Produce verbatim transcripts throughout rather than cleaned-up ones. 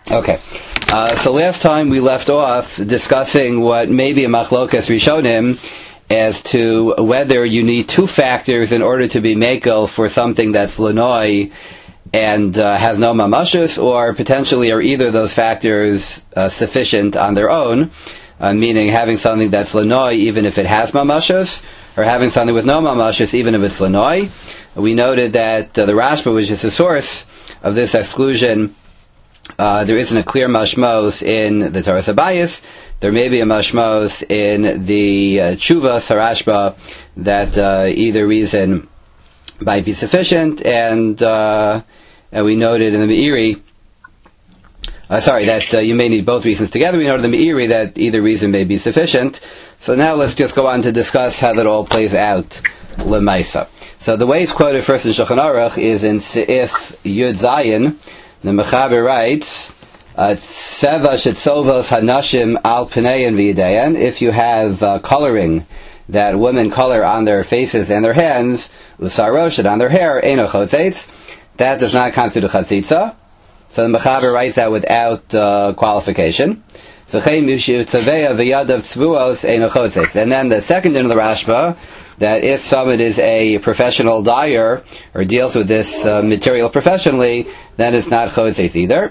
Okay. Uh, so last time we left off discussing what may be a machlokas rishonim as to whether you need two factors in order to be mekel for something that's lanoi and uh, has no mamashus, or potentially are either of those factors uh, sufficient on their own, uh, meaning having something that's lanoi even if it has mamashus, or having something with no mamashus even if it's lanoi. We noted that uh, the Rashba, which is the source of this exclusion, Uh, there isn't a clear mashmos in the Torah Sabayis. There may be a mashmos in the uh, Tshuva Sarashba that uh, either reason might be sufficient, and uh, and we noted in the Meiri, uh, sorry, that uh, you may need both reasons together. We noted in the Meiri that either reason may be sufficient. So now let's just go on to discuss how that all plays out l'maisa. So the way it's quoted first in Shulchan Aruch is in Seif Yud Zayin. The Mechaber writes, "Tseva shetzovos hanashim al pnein v'yidein." If you have uh, coloring that women color on their faces and their hands, usarosh, and on their hair, eino chotzetz, that does not constitute a chatzitza. So the Mechaber writes that without uh, qualification. V'chein mishu tzaveya v'yadav tzvuos eino chotzetz. And then the second in the Rashba, that if someone is a professional dyer or deals with this uh, material professionally, then it's not chotzetz either.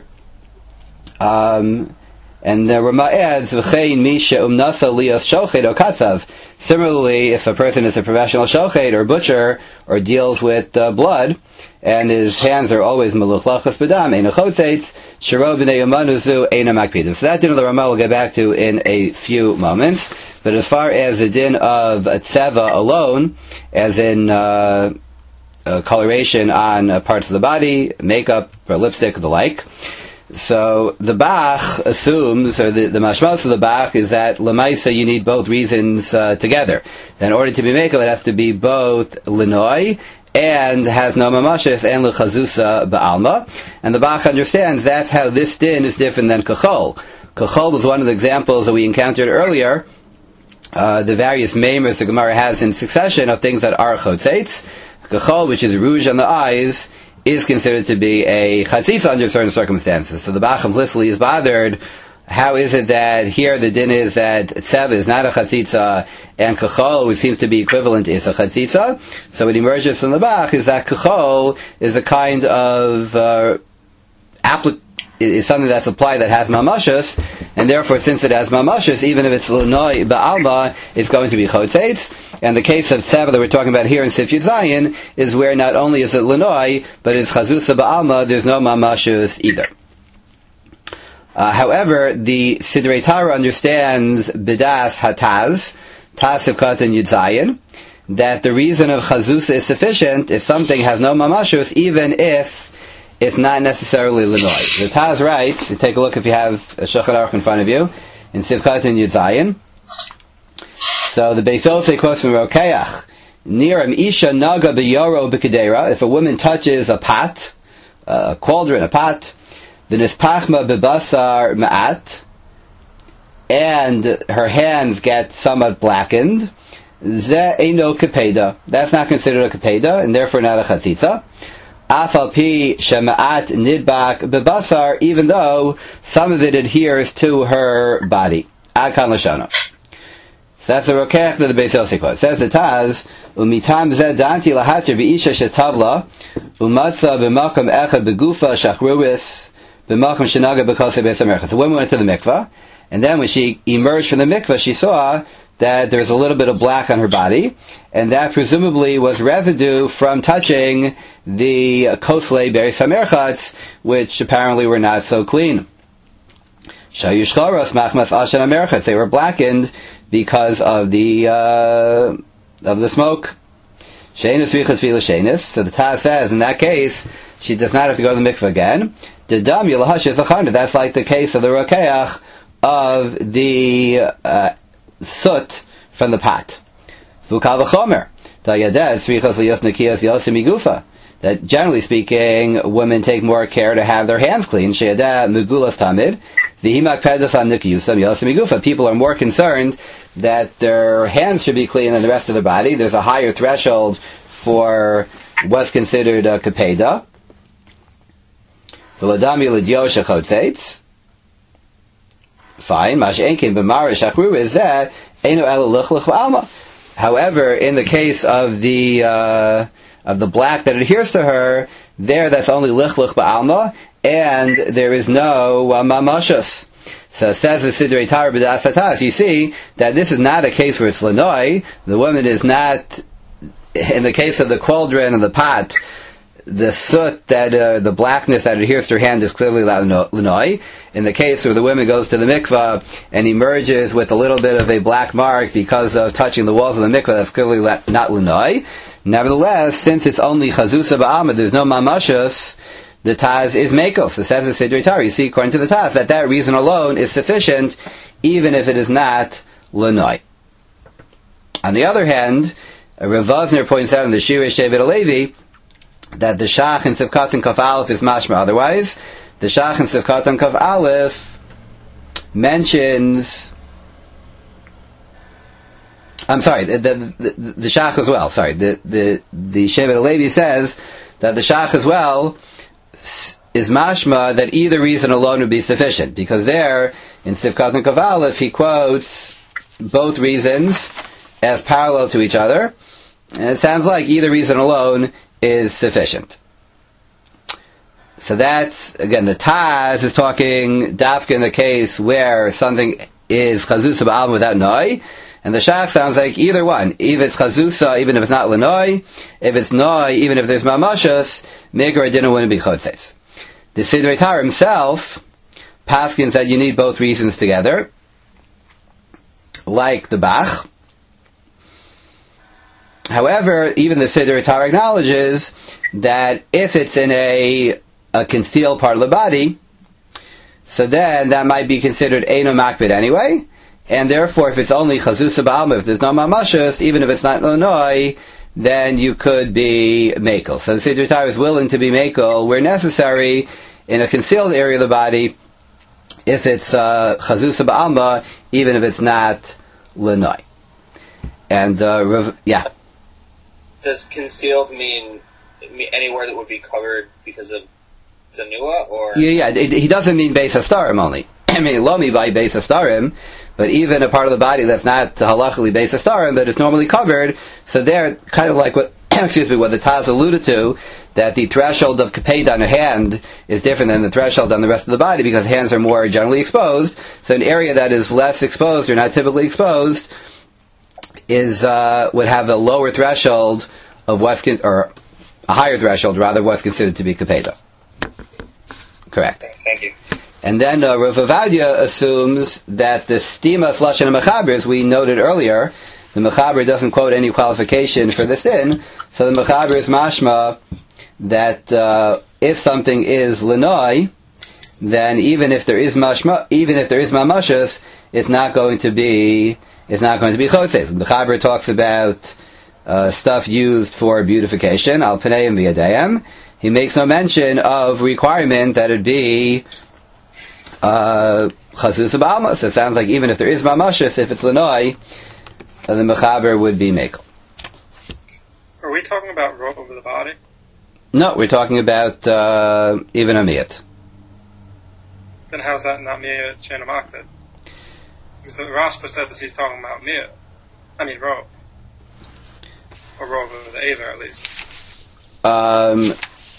Um, and the Rama adds, "V'chein misha umnasa lias shochet o katzav." Similarly, if a person is a professional shochet or butcher or deals with uh, blood, and his hands are always meluchlachas b'dam, eino chotzetz, shiro b'nei umanuzu eino makpidim. So that din of the Rama we'll get back to in a few moments. But as far as the din of tseva alone, as in uh, uh, coloration on uh, parts of the body, makeup, or lipstick, or the like, so the Bach assumes, or the, the mashmos of the Bach is that l'maisa you need both reasons uh, together. That in order to be mekel, it has to be both linoi and has no mamashis and l'chazusa ba'alma. And the Bach understands that's how this din is different than kachol. Kachol was one of the examples that we encountered earlier. Uh, the various maimers the Gemara has in succession of things that are chotzetz. Kachol, which is rouge on the eyes, is considered to be a chatzitza under certain circumstances. So the Bach implicitly is bothered. How is it that here the din is that tzev is not a chatzitza and kachol, which seems to be equivalent, is a chatzitza? So what emerges from the Bach is that kachol is a kind of uh, application, is something that's applied that has mamashus, and therefore, since it has mamashus, even if it's l'noi ba'alma, it's going to be chotzetz. And the case of tseva that we're talking about here in Sif Yud Zayin is where not only is it l'noi, but it's chazusa ba'alma, there's no mamashus either. Uh, however, the Sidrei Tara understands bidas hataz, tas sivkat and Yud Zayin, that the reason of chazusa is sufficient if something has no mamashus, even if it's not necessarily l'noi. The Taz writes, you take a look if you have a Shulchan Aruch in front of you, in Sivkat and Yud Zayin. So the Beis Yosef quotes from Rokeach, Niram Isha Naga B'Yoro B'Kedera, if a woman touches a pot, a cauldron, a pot, V'Nispachma B'Basar Ma'at, and her hands get somewhat blackened, Ze Eino Kepeda. That's not considered a Kepeda, and therefore not a Chatzitza. Afal pi shema'at nidbak bebasar, even though some of it adheres to her body. Ad kan lashana. So that's the Rokeach that the Beis Yosef quotes. Says the Taz, umitam zed danti lahatcher b'isha shetavla, umatza b'makam echad begufa shachruis, b'makam shenaga b'kosei beis hamercha. The woman went to the mikvah, and then when she emerged from the mikvah, she saw that there's a little bit of black on her body, and that presumably was residue from touching the koslei beis hamerchatz, which apparently were not so clean. Shayushcharos machmas ashen hamerchatz, they were blackened because of the uh, of the smoke. Sheinus vichas vila sheinus. So the Taz says in that case she does not have to go to the mikveh again. Dedam yelahash is That's like the case of the rokeach of the uh, soot from the pot. Vukal v'chomer. That generally speaking, women take more care to have their hands clean. People are more concerned that their hands should be clean than the rest of their body. There's a higher threshold for what's considered a kapeda. fine. Mash'enkin b'mara shachru is that eino ela luchluch ba'alma. However, in the case of the uh, of the black that adheres to her, there that's only lichluch ba'alma, and there is no uh, mamashus. So it says the Sidrei Torah b'das hatas. You see that this is not a case where it's lanoi. The woman is not, in the case of the cauldron and the pot, the soot that uh, the blackness that adheres to her hand is clearly lanoi. In the case where the woman goes to the mikvah and emerges with a little bit of a black mark because of touching the walls of the mikvah, that's clearly la- not lanoi. Nevertheless, since it's only chazusa ba'alma, there's no mamashus, the Taz is Mekos. It says the Sidrei Torah. You see, according to the Taz, that that reason alone is sufficient, even if it is not Lanoi. On the other hand, Rav Vosner points out in the Shirei Shevet HaLevi that the Shach in Sivkat and Kaf Aleph is mashma otherwise. The Shach in Sivkat and Kaf Aleph mentions... I'm sorry, the, the, the, the Shach as well, sorry. The, the, the Shevet HaLevi says that the Shach as well is mashma that either reason alone would be sufficient, because there in Sivkat and Kaf Aleph he quotes both reasons as parallel to each other, and it sounds like either reason alone is sufficient. So that's, again, the Taz is talking dafka in the case where something is chazusa ba'alma without noi, and the Shach sounds like either one. If it's chazusa, even if it's not lanoi, if it's noi, even if there's mamashas, Megar didn't want to be chotzes. The Sidrei Torah himself paskins that you need both reasons together, like the Bach. However, even the Sidrei Torah acknowledges that if it's in a, a concealed part of the body, so then that might be considered eino makbid anyway, and therefore if it's only chazusa ba'alma, if there's no mamashas, even if it's not lanoi, then you could be mekel. So the Sidrei Torah is willing to be mekel where necessary in a concealed area of the body, if it's uh, chazusa ba'alma, even if it's not lanoi. And uh, rev- yeah. Does concealed mean, mean anywhere that would be covered because of zanua, or? Yeah, yeah. It, he doesn't mean beis hastarim only. I mean, lomi by beis hastarim, but even a part of the body that's not halachically beis hastarim, but it's normally covered. So they're kind of like what, excuse me, what the Taz alluded to, that the threshold of kapeda on a hand is different than the threshold on the rest of the body because hands are more generally exposed. So an area that is less exposed or not typically exposed is uh, would have a lower threshold of what's con- or a higher threshold rather what's considered to be kapeda. Correct. Thank you. And then uh, Rav Ovadia assumes that the stimas lashon mechaber, as we noted earlier, the mechaber doesn't quote any qualification for the sin, so the mechaber is mashma that uh, if something is lanoi, then even if there is mashma, even if there is mamashas, it's not going to be it's not going to be chotzes. The mechaber talks about uh, stuff used for beautification, al paneim v'yadeim. He makes no mention of requirement that it be chazusa ba'alma. So it sounds like even if there is mamashas, if it's lanoi, uh, the mechaber would be mekel. Are we talking about rope over the body? No, we're talking about uh, even a miyat. Then how's that not miyat shenamakbid? Because the Rashba said that he's talking about miyat. I mean rov. Or rov over the Aver at least. Um,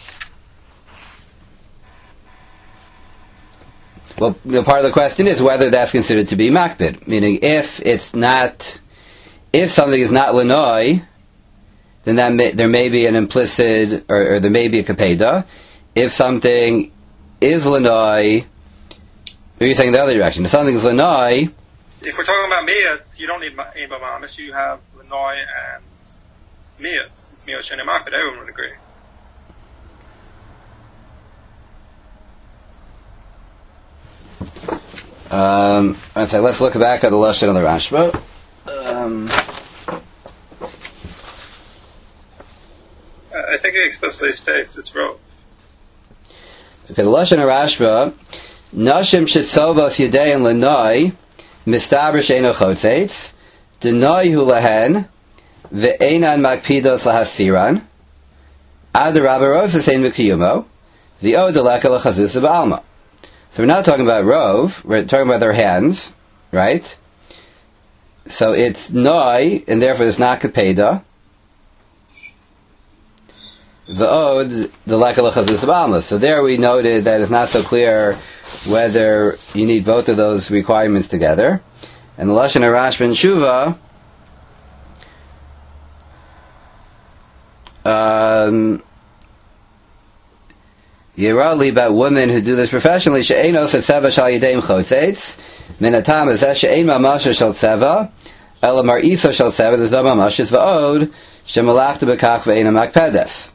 well, you know, part of the question is whether that's considered to be makbid. Meaning, if it's not, if something is not lanoi, then that may, there may be an implicit, or, or there may be a kapeda. If something is lanoi, or you're saying the other direction. If something is lanoi, if we're talking about miyat, you don't need Eba Mamish, you have lanoi and miyat. It's miyat shenamakbid, everyone would agree. Um, okay, let's look back at the Lashon of the Rashba. Um, I think it explicitly states it's rov. Okay, the Lashon of Rashba, Nashim shetzovos yadein lanoi, mistaber sheino chotzetz, denoi hu lahen, ve'enan makpidos lahasiran, ad rabba rosa sein v'kiyumo, v'o deleka l'chazusa ba'alma. So we're not talking about rov, we're talking about their hands, right? So it's noi, and therefore it's not kapeda. V'od, the lekala chazus b'alma. So there we noted that it's not so clear whether you need both of those requirements together. And the Lashon HaRash ben Shuva, um, Yerali about women who do this professionally, she'enos etzeva shal yadeim chotzeitz, min hatam ezeh she'ein mamasha shal tzeva, ela mar'iso shal tzeva, there's no mamashis v'od, she'malachta b'kach ve'ena makpedes.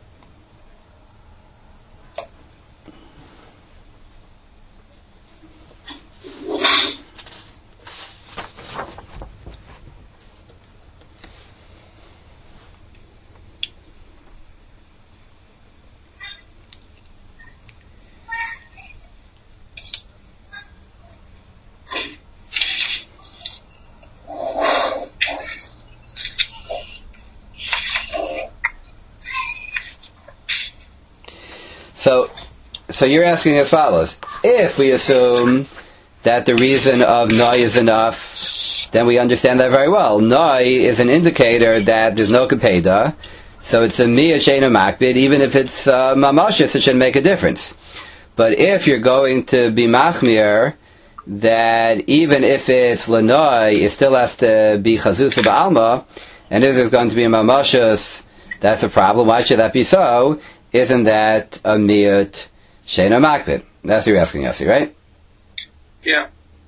So, so you're asking as follows. If we assume that the reason of noi is enough, then we understand that very well. Noi is an indicator that there's no kapeda, so it's a miya sheina makbid, even if it's uh, mamashis, it shouldn't make a difference. But if you're going to be machmir, that even if it's lanoi, it still has to be chazusa ba'alma, and if there's going to be a mamashis, that's a problem. Why should that be so? Isn't that a miyut sheina makbid? That's what you're asking, Yossi, right? Yeah.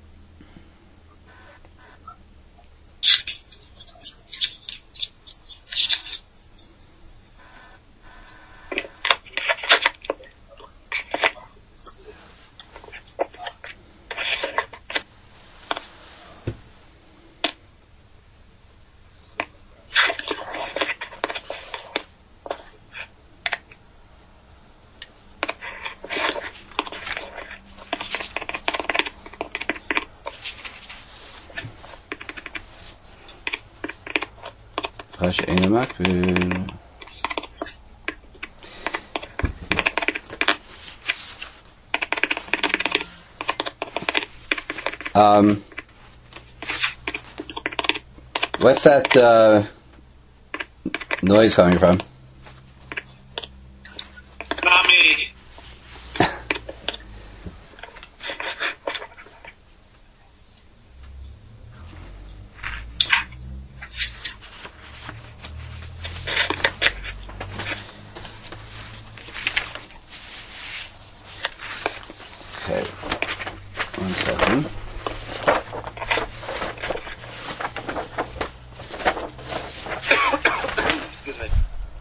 Sheina makbid. Um, what's that uh, noise coming from? Not me. Okay, one second. Excuse me.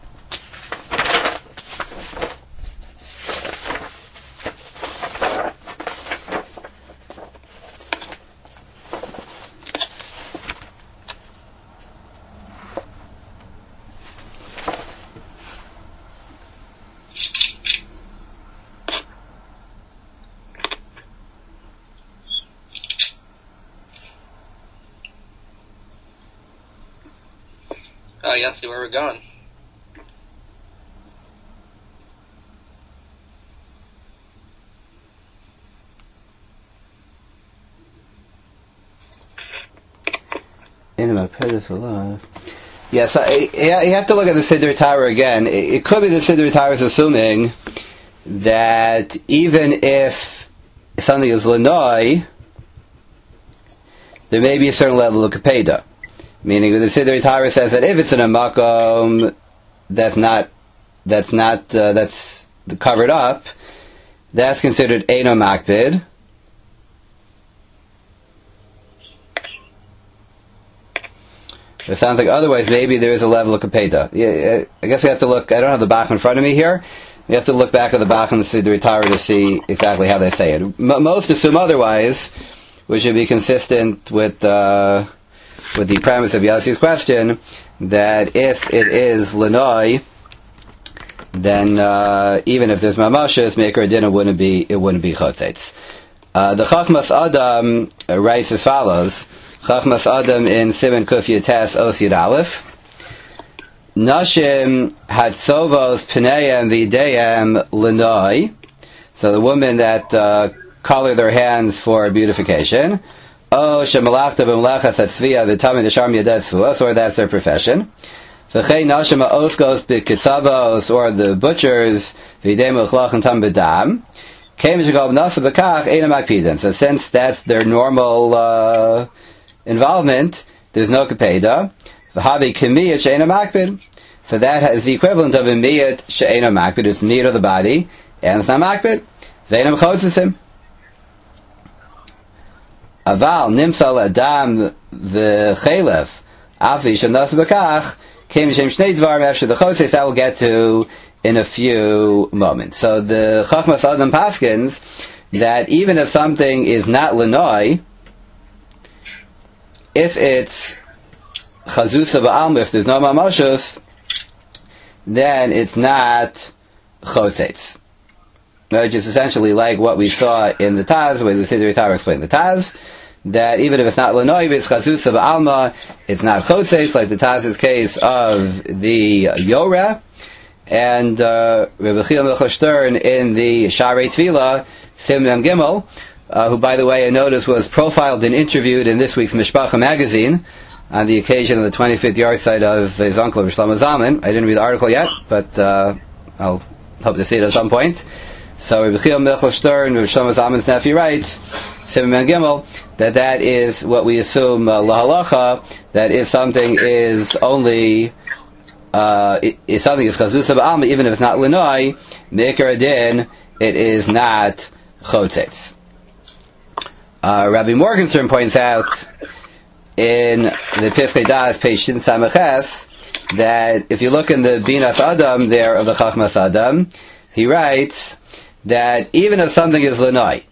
Oh, yes, see where we're going. In my pedis alive. Yes, I, I, you have to look at the Siddur Torah again. It, it could be the Siddur Torah is assuming that even if something is lanoi, there may be a certain level of kapeda. Meaning, the Siddur Torah says that if it's in a makom that's not that's not uh, that's covered up, that's considered eino makbid. It sounds like otherwise maybe there is a level of kapeda. Yeah, I guess we have to look. I don't have the Bach in front of me here. We have to look back at the Bach and the Siddur Torah to see exactly how they say it. M- most assume otherwise, which would be consistent with. Uh, with the premise of Yossi's question, that if it is lanoi, then uh, even if there's mamashas, maker dinner wouldn't be it wouldn't be chotzetz. Uh, the Chachmas Adam uh, writes as follows: Chachmas Adam in Siman Kuf Yates Os Yud Aleph. Nashim hatzovos pneiam v'ideiam lanoi. So the women that uh, color their hands for beautification. Oh, shemalachta b'melachas hatzviya v'tamid yashar miyadet tzvuos, or that's their profession. V'chei nashim ha'oskos b'kitzavos, or the butchers, v'idei melchlach and tam b'dam. Keim shegov nasa b'kach eina makpidin. So since that's their normal uh, involvement, there's no kapeda. V'havi kimiyat she'eina makpid. So that is the equivalent of a miyat she'eina makpid. It's need of the body, and it's not makpid. V'eina m'chotzisim. Aval nimsal adam v'chelev afi shenas b'kach came shem shnei dvarim after the chotzes that we'll get to in a few moments. So the Chachmas Adam paskins that even if something is not lenoi, if it's chazusa ba'alma, if there's no mamashus, then it's not chotzes. Which is essentially like what we saw in the Taz, where the Siddur Torah explained the Taz, that even if it's not Lenoiv, it's Chazusa Ba'alma, it's not Chotzeis, like the Taz's case of the Yoreh, and uh, Rebbe Chiyam Milcha Stern in the Sharei Tefillah, Simon Gimel, uh, who, by the way, I noticed was profiled and interviewed in this week's Mishpacha magazine, on the occasion of the twenty-fifth yahrzeit of his uncle, Shlomo Zalman. I didn't read the article yet, but uh, I'll hope to see it at some point. So Rebbe Chiyam Milcha Stern, Rebbe Shlomo Zalman's nephew, writes, Simon Gimel, that that is what we assume uh, lahalacha, that if something is only, uh, if something is chazusa ba'alma, even if it's not lenoi, me'ikar adin, it is not chotzetz. Uh, Rabbi Morgenstern points out in the Piskei Das, page Shin Samaches, that if you look in the Binas Adam there of the Chachmas Adam, he writes that even if something is lenoi,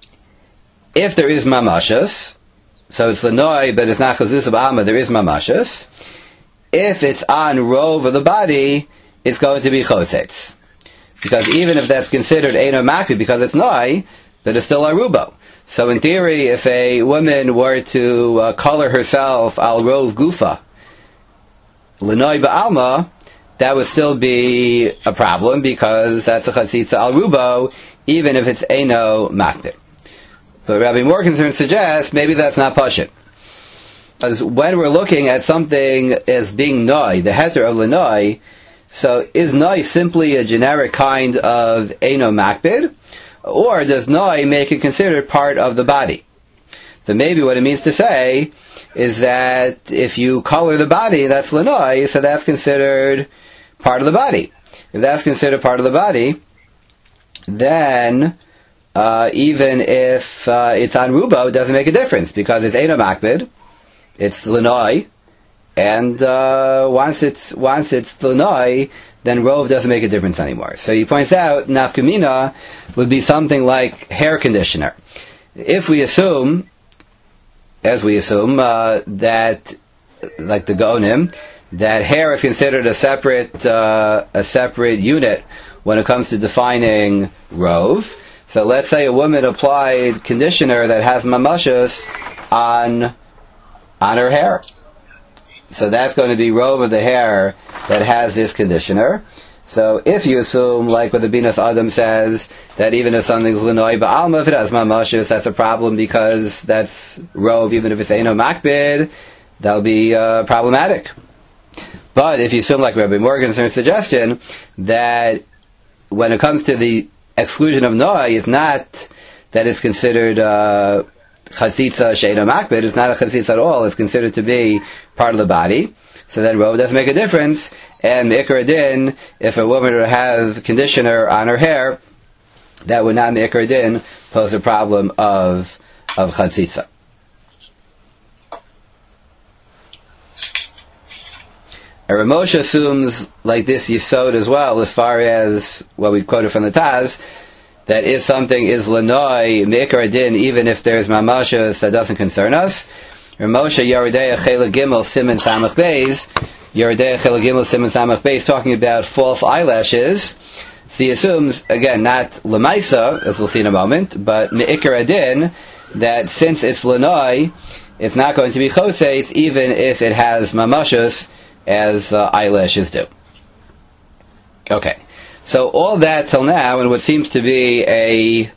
if there is mamashus, so it's lenoi, but it's not chazuz ba'alma, there is mamashus. If it's on rov of the body, it's going to be chotzetz. Because even if that's considered eino makpi, because it's noi, then it's still arubo. So in theory, if a woman were to uh, color herself al rov gufa, lenoi ba'alma, that would still be a problem, because that's a chatzitza al rubo, even if it's eino makpi. But Rabbi Morgenstern suggests maybe that's not pashut. Because when we're looking at something as being noi, the heter of lenoi, so is noi simply a generic kind of eino makbid, or does noi make it considered part of the body? So maybe what it means to say is that if you color the body, that's lenoi, so that's considered part of the body. If that's considered part of the body, then Uh, even if uh, it's on rubo, it doesn't make a difference, because it's eino makbid, it's lenoi, and uh, once it's once it's lenoi, then rov doesn't make a difference anymore. So he points out nafkamina would be something like hair conditioner. If we assume, as we assume, uh, that, like the Gaonim, that hair is considered a separate uh, a separate unit when it comes to defining rov. So let's say a woman applied conditioner that has mamashus on on her hair. So that's going to be rov of the hair that has this conditioner. So if you assume, like what the Binas Adam says, that even if something's lenoi ba'alma, if it has mamashus, that's a problem because that's rov, even if it's eino makbid, that'll be uh, problematic. But if you assume, like Rabbi Morgenstern's suggestion, that when it comes to the exclusion of noi, is not that it's considered uh, chatzitza she'eino makbid, it's not a chatzitza at all, it's considered to be part of the body, so then rov doesn't make a difference, and me'ikar adin, if a woman would have conditioner on her hair, that would not me'ikar adin pose a problem of of chatzitza. Rav Moshe assumes like this yisod as well, as far as what we quoted from the Taz, that if something is lenoi me'ikar adin, even if there's mamashus, that doesn't concern us. Rav Moshe Yeridei Chela Gimel Siman Samach Beis, Yeridei Chela Gimel Siman Samach Beis, talking about false eyelashes. So he assumes, again, not lemaisa, as we'll see in a moment, but me'ikar adin, that since it's lenoi, it's not going to be chotzeis, even if it has mamashus, as uh, eyelashes do. Okay, so all that till now, and what seems to be a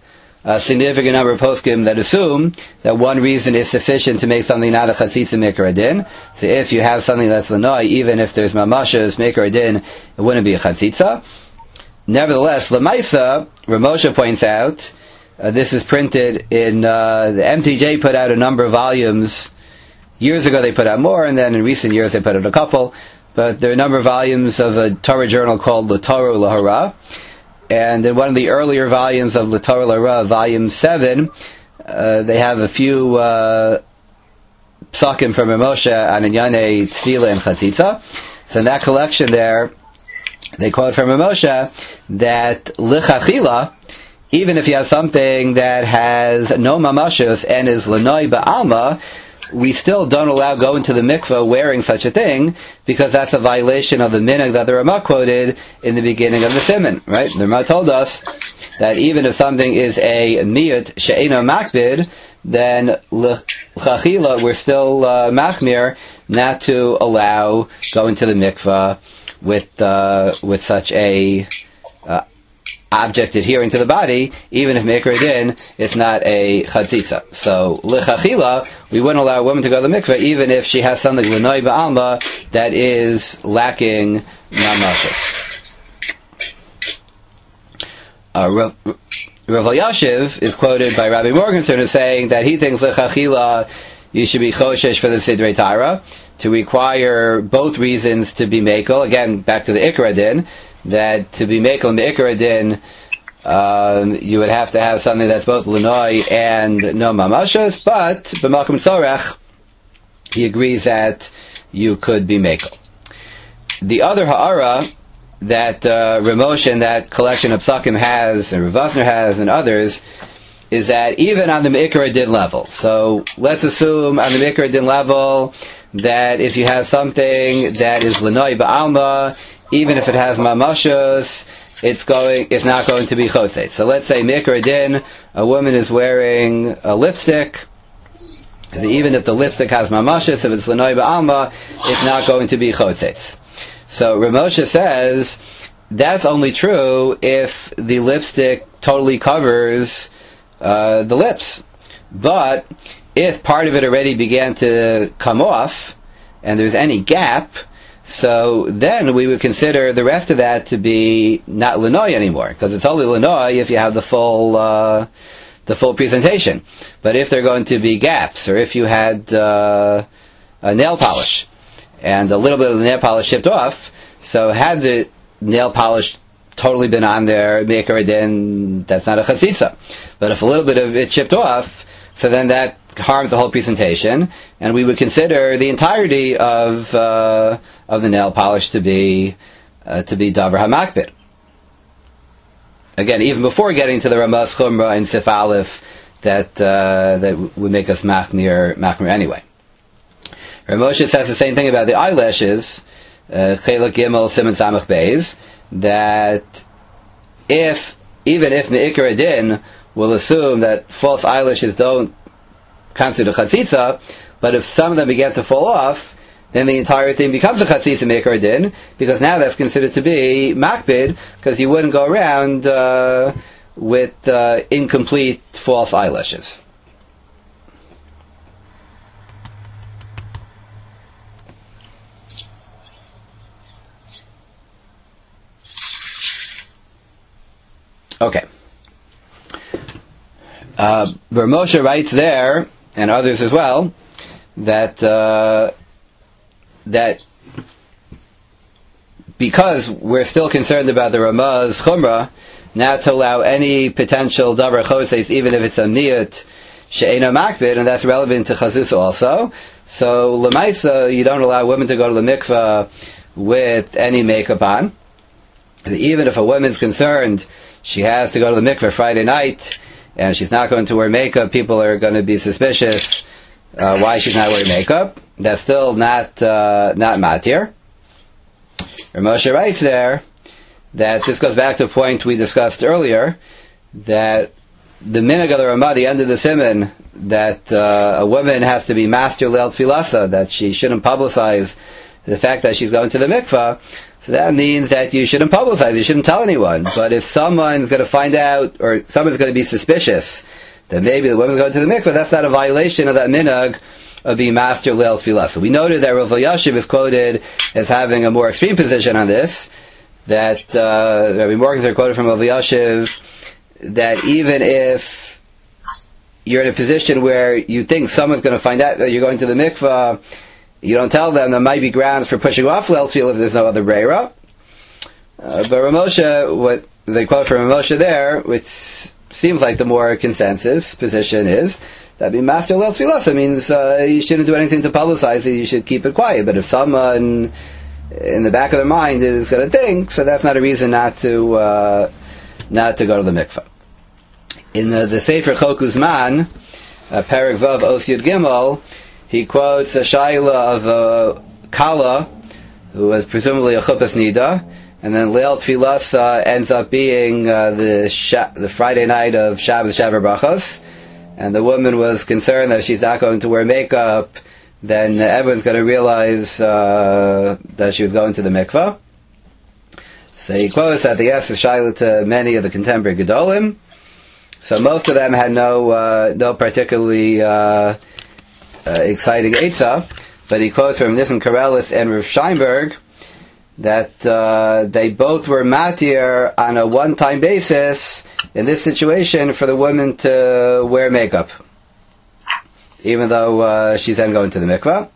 a significant number of poskim that assume that one reason is sufficient to make something not a chatzitza mikra din. So if you have something that's lanoi, even if there's mamashas mikra din, it wouldn't be a chatzitza. Nevertheless, Lamaisa, Ramosha points out, uh, this is printed in, uh, the M T J put out a number of volumes. Years ago they put out more, and then in recent years they put out a couple. But there are a number of volumes of a Torah journal called L'Torah L'Hara. And in one of the earlier volumes of L'Torah L'Hara, volume seven, uh, they have a few, uh, psakim from Ramosha on Inyane Tefillah and Chatzitza. So in that collection there, they quote from Ramosha that L'Chachila, even if you have something that has no mamashos and is L'noi Ba'alma, we still don't allow go into the mikveh wearing such a thing, because that's a violation of the minhag that the Ramah quoted in the beginning of the Siman, right? The Ramah told us that even if something is a miyut she'eno makbid, then l'chachila, we're still uh, machmir not to allow go into the mikveh with uh, with such a uh, object adhering to the body, even if mikra din, it's not a chatzitza. So, l'chachila, we wouldn't allow a woman to go to the mikveh, even if she has something l'noi ba'alma that is lacking mamashas. Uh, Rav, Rav Elyashiv is quoted by Rabbi Morgenstern as saying that he thinks l'chachila, you should be choshesh for the Sidrei Torah, to require both reasons to be mekel. Again, back to the ikra din, that to be mekel in the ikra din, um, you would have to have something that's both l'noi and no mamashas, but b'makom tzorech, he agrees that you could be mekel. The other ha'ara that uh, Ramosh and that collection of psakim has, and Rav Vosner has, and others, is that even on the Me'ikra Din level, so let's assume on the Me'ikra Din level that if you have something that is l'noi ba'alma, even if it has mamashos, it's going, it's not going to be chotzetz. So let's say Me'ikra Din, a woman is wearing a lipstick, even if the lipstick has mamashos, if it's l'noi ba'alma, it's not going to be chotzetz. So Ramosha says that's only true if the lipstick totally covers uh, the lips. But if part of it already began to come off and there's any gap, so then we would consider the rest of that to be not l'noi anymore, because it's only l'noi if you have the full uh, the full presentation. But if there are going to be gaps, or if you had uh, a nail polish and a little bit of the nail polish chipped off, so had the nail polish totally been on there, Me'ikra Din, that's not a chatzitza. But if a little bit of it chipped off, so then that harms the whole presentation, and we would consider the entirety of uh, of the nail polish to be uh, to be davar hamakbid. Again, even before getting to the Ramaz Chumrah and Sif Aleph, that uh, that would make us machmir machmir anyway. Ramosha says the same thing about the eyelashes, Chelak Gimel Siman Samach Beis, that if, even if Me'ikra Din will assume that false eyelashes don't constitute a chatzitza, but if some of them begin to fall off, then the entire thing becomes a chatzitza Me'ikra Din, because now that's considered to be makbid, because you wouldn't go around uh, with uh, incomplete false eyelashes. Okay. Uh, Moshe writes there, and others as well, that uh, that because we're still concerned about the Ramaz Chumrah, not to allow any potential davar chotzeis, even if it's a miyut she'ena makbid, and that's relevant to chazus also. So l'maisa, you don't allow women to go to the mikveh with any makeup on. Even if a woman's concerned, she has to go to the mikveh Friday night, and she's not going to wear makeup, people are going to be suspicious uh, why she's not wearing makeup. That's still not uh, not matir. Moshe writes there that this goes back to a point we discussed earlier, that the minhag of the Ramah, the end of the Siman, that uh, a woman has to be master leil tfilasa, that she shouldn't publicize the fact that she's going to the mikveh. So that means that you shouldn't publicize, you shouldn't tell anyone. But if someone's going to find out, or someone's going to be suspicious that maybe the woman's going to the mikveh, that's not a violation of that minhag of being master leil tefillah. So we noted that Rav Elyashiv is quoted as having a more extreme position on this, that uh, Rabbi Morgenstern are quoted from Rav Elyashiv that even if you're in a position where you think someone's going to find out that you're going to the mikveh, you don't tell them, there might be grounds for pushing off leil tefillah if there's no other breira. Uh, but Rav Moshe, what they quote from Rav Moshe there, which seems like the more consensus position, is that being master leil tefillah, so means uh, you shouldn't do anything to publicize it, you should keep it quiet. But if someone in the back of their mind is going to think, so that's not a reason not to uh, not to go to the mikveh. In the, the Sefer Chok Uzman, uh, Perek Vav Os Yud Gimel, he quotes a shaila of a Kala, who was presumably a Chuppah Nida, and then Leil Tfilas uh, ends up being uh, the Sha- the Friday night of Shabbos Shavar Brachos, and the woman was concerned that she's not going to wear makeup, then everyone's going to realize uh, that she was going to the mikveh. So he quotes that they asked the shaila to many of the contemporary Gedolim. So most of them had no uh, no particularly uh, uh, exciting eitzah, but he quotes from Nissen Karelis and Rav Scheinberg that uh, they both were matir on a one-time basis in this situation for the woman to wear makeup, even though uh, she's then going to the mikveh.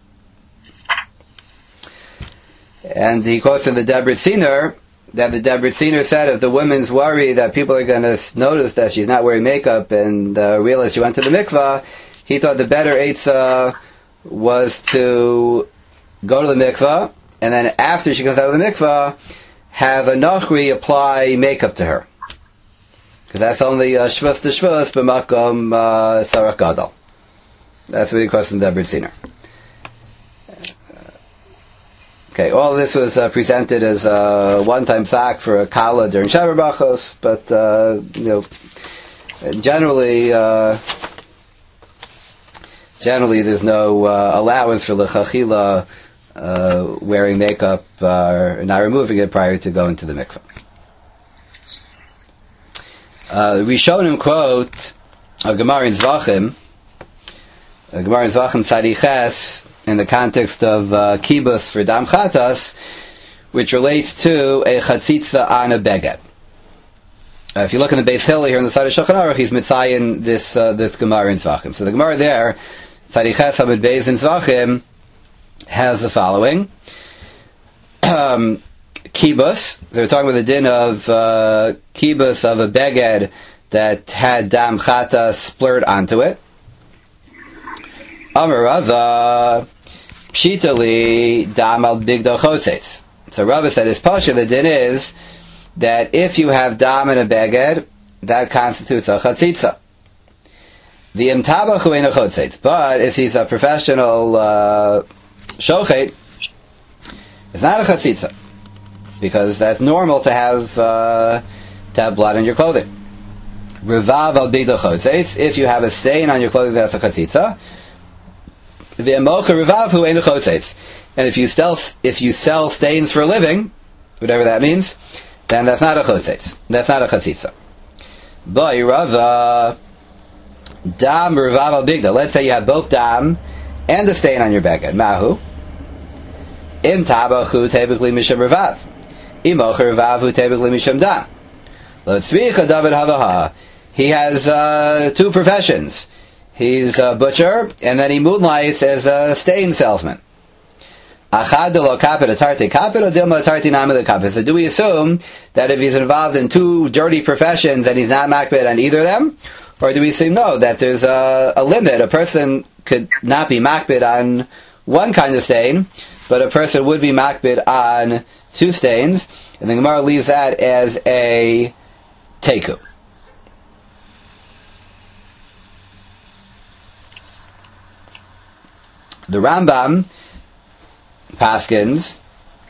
And he quotes in the Debrit Siner that the Debrit Siner said if the woman's worried that people are going to notice that she's not wearing makeup and uh, realize she went to the mikveh, he thought the better eitzah was to go to the mikveh, and then after she comes out of the mikveh, have a Nachri apply makeup to her. Because that's only Shvus to Shvus, b'makom Sarach Gadol. That's what he calls in Debrit Siner. Okay, all of this was uh, presented as a one-time sack for a Kala during Shavar Brachos, but, uh, you know, generally, uh, generally there's no uh, allowance for l'chachila uh, wearing makeup uh, or not removing it prior to going to the mikveh. Uh, Rishonim quote a Gemara in Zvachim, a Gemara in Zvachim Tzadiches, in the context of uh, kibbutz for dam chatas, which relates to a chatzitza on a beged. Uh, if you look in the Beis Hillel here on the side of Shulchan Aruch, he's mitzayin this uh, this Gemara in Zvachim. So the Gemara there, Tzadiches Hamid Beis in Zvachim, has the following: um, kibbutz. They're talking about the din of uh, kibbutz of a beged that had dam chatas splurt onto it. Amar Rava, pshitali dam al bigdal chotzeis. So Rava said his pasha, the din is that if you have dam in a beged, that constitutes a chatzitza. The imtabachu in a chotzeis. But if he's a professional uh, shochet, it's not a chatzitza, because that's normal to have uh, to have blood on your clothing. Revav al bigdal chotzeis. If you have a stain on your clothing, that's a chatzitza. And if you sell if you sell stains for a living, whatever that means, then that's not a chotzeitz. That's not a chatzitza. But Rava dam revav al bigda. Let's say you have both dam and the stain on your beged. Mahu im tabachu typically misham revav. Imoch revavu typically misham dam. Lo tzvicha David havaha. He has uh, two professions. He's a butcher, and then he moonlights as a stain salesman. So do we assume that if he's involved in two dirty professions, then he's not makbid on either of them? Or do we assume, no, that there's a, a limit? A person could not be makbid on one kind of stain, but a person would be makbid on two stains, and the Gemara leaves that as a teiku. The Rambam paskins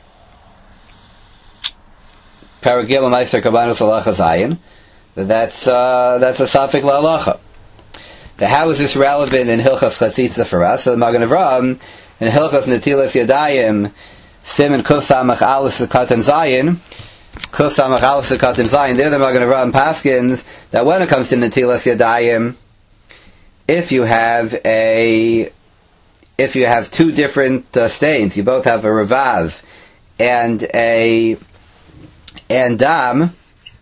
Paragil Meiser Kabbanos Halacha Zayin that that's uh, that's a Safek LaHalacha. Now, how is this relevant in Hilchas Chatzitza for us? So the Magen Avraham in Hilchas Netilas Yadayim Siman Kuf Samach Aleph Sukkot and Zion, Kuf Samach Aleph Sukkot and Zion, there the Magen Avraham paskins that when it comes to Netilas Yadayim, if you have a, if you have two different uh, stains, you both have a Ravav and a, and Dam,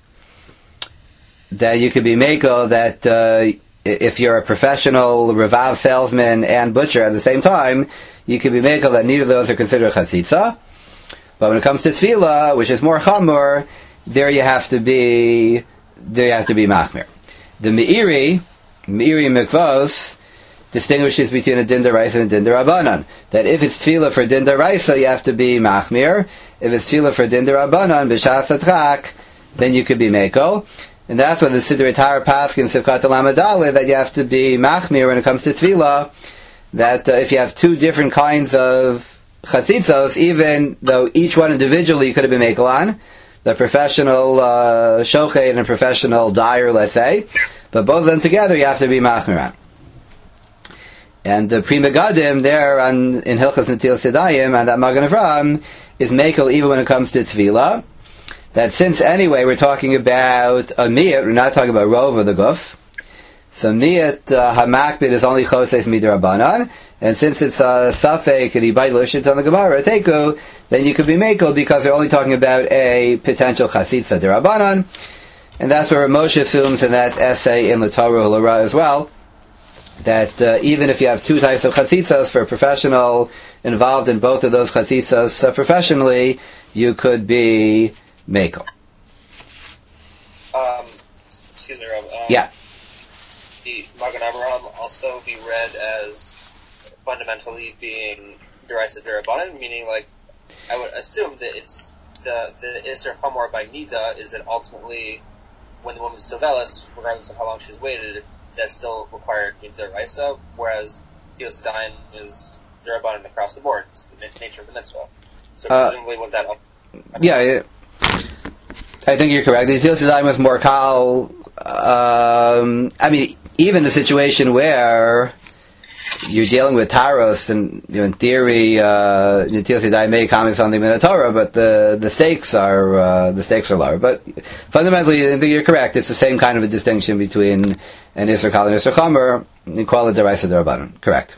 that you could be Mako that, uh, if you're a professional Ravav salesman and butcher at the same time, you could be Mako that neither of those are considered Chatzitza. But when it comes to Tefillah, which is more Chamor, there you have to be, there you have to be Machmir. The Meiri, Meiri Mikvos, distinguishes between a Din D'Oraisa and a Din D'Rabbanan. That if it's Tefillah for Din D'Oraisa, you have to be Machmir. If it's Tefillah for Din D'Rabbanan, B'Shas Atchak, then you could be Mako. And that's why the Siddur Torah Paskin Sivkat Lamadale, that you have to be Machmir when it comes to Tefillah, that uh, if you have two different kinds of Chatzitzos, even though each one individually you could have been Mako on, the professional uh, Shochet and a professional dyer, let's say, but both of them together you have to be Machmir on. And the Pri Megadim there on, in Hilchos Netilas Yadayim, and that Magen Avraham is Mako even when it comes to Tefillah, that since anyway we're talking about a Miyat, we're not talking about Rov or the Guf, so Miyat uh, HaMakbid is only Choses Midrabanan, and since it's a Safek and Ibai Lushit on the Gemara Teku, then you could be Mako because they're only talking about a potential Chasitza Derabanan, and that's where Moshe assumes in that essay in the Torah Hulara as well, that uh, even if you have two types of Chasitzas for a professional involved in both of those Chasitzas uh, professionally, you could be Mako. Um, excuse me, Rob. Um, yeah. The Magen Avraham also be read as fundamentally being D'Oraisa D'Rabbanan, meaning like I would assume that it's the the Isser Chamor by Nida is that ultimately when the woman's still velis, regardless of how long she's waited, that's still required in D'Oraisa, whereas Tefillas Yadayim is D'Rabbanan across the board. It's the nature of the mitzvah. So uh, presumably with that. Yeah, yeah. I think you're correct. The Tefillas Yadayim was more kal. Um, I mean, even the situation where you're dealing with taros, and you know, in theory, uh, Netilas Yadayim may comment something in the Torah, but the the stakes are uh, the stakes are lower. But fundamentally, I think you're correct. It's the same kind of a distinction between an Isser Kal and Isser Chomer. You call it D'Oraisa D'Rabbanan. Correct.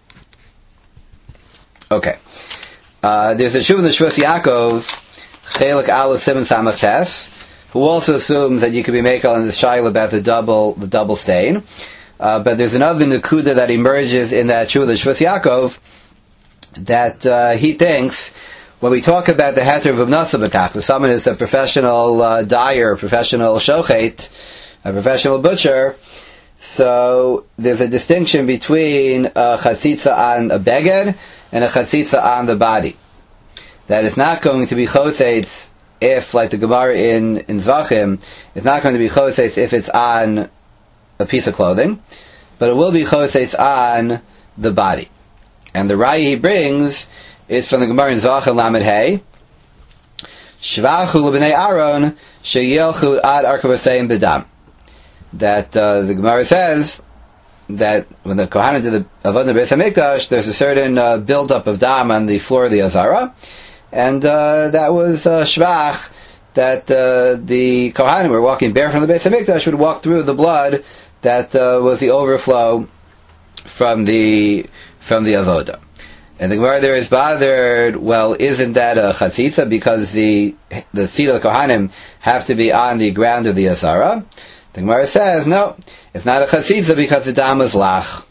Okay. Uh, there's a Shuv in the Shvus Yaakov, Chelik Aleph Simon Samach Tes, who also assumes that you could be Mako in the Shaila about the double the double stain. Uh, but there's another Nakuda that emerges in that Shuv, the Shvus Yaakov, that uh, he thinks when we talk about the Heter of Ubnasa B'kach, if someone is a professional uh, dyer, a professional shochet, a professional butcher, so there's a distinction between a chatzitza on a beged and a chatzitza on the body. That it's not going to be chosetz if, like the Gemara in, in Zvachim, it's not going to be chosetz if it's on a piece of clothing, but it will be chosetz on the body. And the raya he brings is from the Gemara in Zvachim Lamed Hey, Shvachu l'bnei Aaron sheyelchu ad arkavaseim b'dam. That uh, the Gemara says that when the Kohanim did the Avodah Beis Hamikdash, there's a certain uh, buildup of dam on the floor of the Azara, and uh, that was uh, shvach, that uh, the Kohanim were walking bare from the Beis Hamikdash would walk through the blood that uh, was the overflow from the from the Avodah. And the Gemara there is bothered, well, isn't that a chatzitza because the the feet of the Kohanim have to be on the ground of the Azara? The Gemara says, no, it's not a chatzitza because the dam is lach.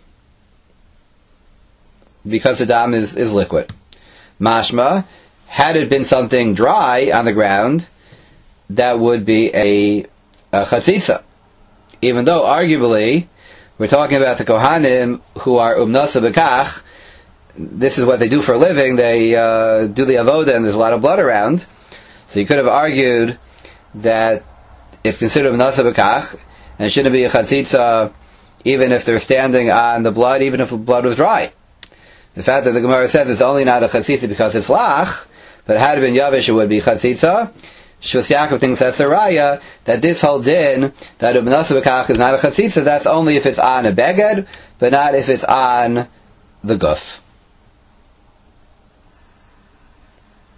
Because the dam is, is liquid. Mashma, had it been something dry on the ground, that would be a, a chatzitza. Even though, arguably, we're talking about the Kohanim who are umnasa b'kach, this is what they do for a living, they uh, do the avodah and there's a lot of blood around. So you could have argued that it's considered umnasa b'kach, and it shouldn't be a chatzitza even if they're standing on the blood, even if the blood was dry. The fact that the Gemara says it's only not a chatzitza because it's lach, but had it been yavish it would be chatzitza. Shvus Yaakov thinks that's a raya, that this whole din, that umnasa b'kach is not a chatzitza, that's only if it's on a beged, but not if it's on the guf.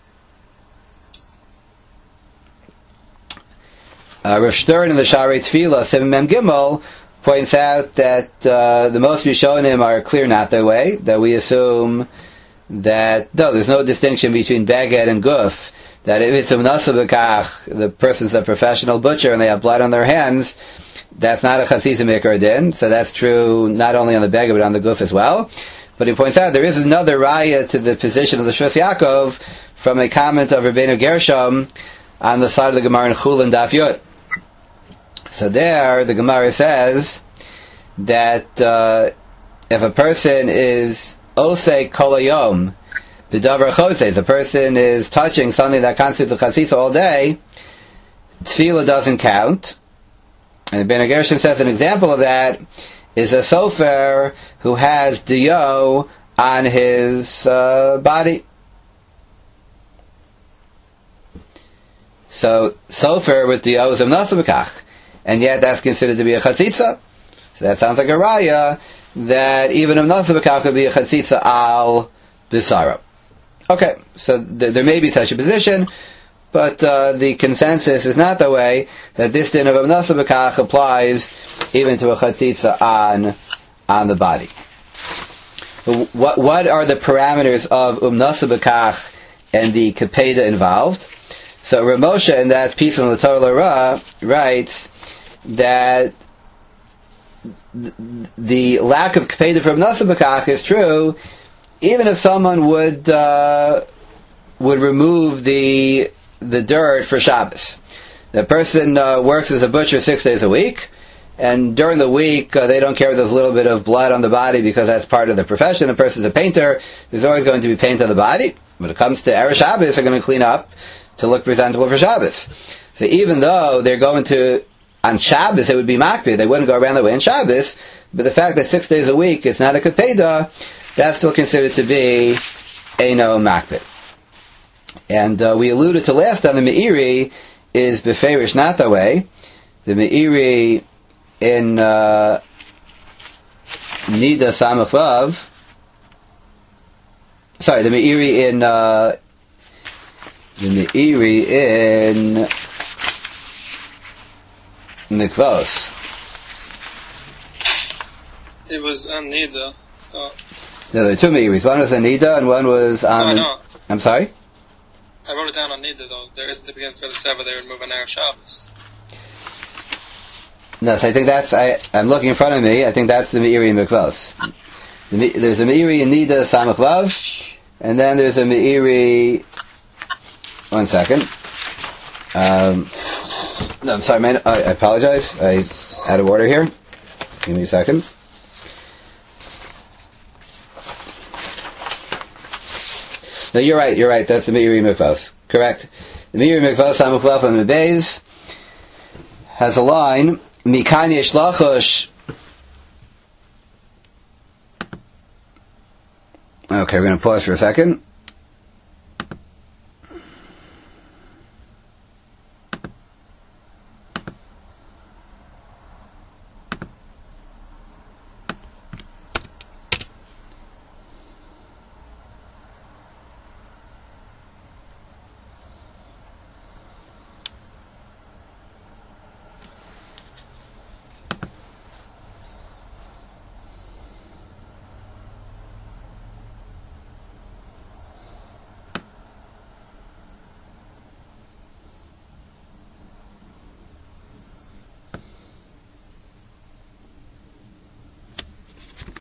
Uh, Rav Stern in the Sharei Tefillah, Simon Mem Gimel, points out that uh, the most Rishonim are clear not that way, that we assume that, no, there's no distinction between Beged and Guf, that if it's a Mnasa B'kach, the person's a professional butcher and they have blood on their hands, that's not a Chatzitza Mikra Din, so that's true not only on the Beged but on the Guf as well. But he points out there is another raya to the position of the Shvus Yaakov from a comment of Rabbeinu Gershom on the side of the Gemara in Chulin Daf Yud. So there, the Gemara says that uh, if a person is osei kol hayom b'davar chotzeis, a person is touching something that constitutes the chatzitza all day, tefillah doesn't count. And Ben Gershom says an example of that is a sofer who has diyo on his uh, body. So sofer with diyo is a mnasa b'kach, and yet that's considered to be a chatzitza. So that sounds like a raya that even a mnasa b'kach could be a chatzitza al bisara. Okay, so th- there may be such a position, but uh, the consensus is not the way, that this din of Amnasa B'kach applies even to a chatzitza on, on the body. What, what are the parameters of Amnasa B'kach and the Kepeda involved? So Rav Moshe in that piece on the Torah L'Ra writes that the lack of Kepeda for Amnasa B'kach is true even if someone would uh, would remove the the dirt for Shabbos. The person uh, works as a butcher six days a week, and during the week uh, they don't care if there's a little bit of blood on the body because that's part of the profession. A person's a painter, there's always going to be paint on the body. When it comes to Erev Shabbos, they're going to clean up to look presentable for Shabbos. So even though they're going to, on Shabbos it would be makpid, they wouldn't go around that way on Shabbos, but the fact that six days a week it's not a kapeda, that's still considered to be Eino makpid. And uh, we alluded to last time, the Meiri is beferish not that way. The Meiri in uh, Nida Samach Vav, sorry, the Meiri in uh, the Meiri in Mikvos. It was on Nida. So. No, there are two Meiris. One was on Nida and one was on. No, no. I'm sorry. I wrote it down on Nida though. There isn't the beginning for the Sefer. They would move on Erev Shabbos. No, so I think that's. I, I'm looking in front of me. I think that's the Meiri in Mikvos. The, there's a Meiri in Nida Samach Vav, and then there's a Meiri. One second. Um, no, I'm sorry, man. I, I apologize. I out of order here. Give me a second. No, you're right. You're right. That's the Meiri Mikvos. Correct. The Meiri Mikvos Samach Vav and Mebeis has a line. Mikan yesh lachosh. Okay, we're going to pause for a second.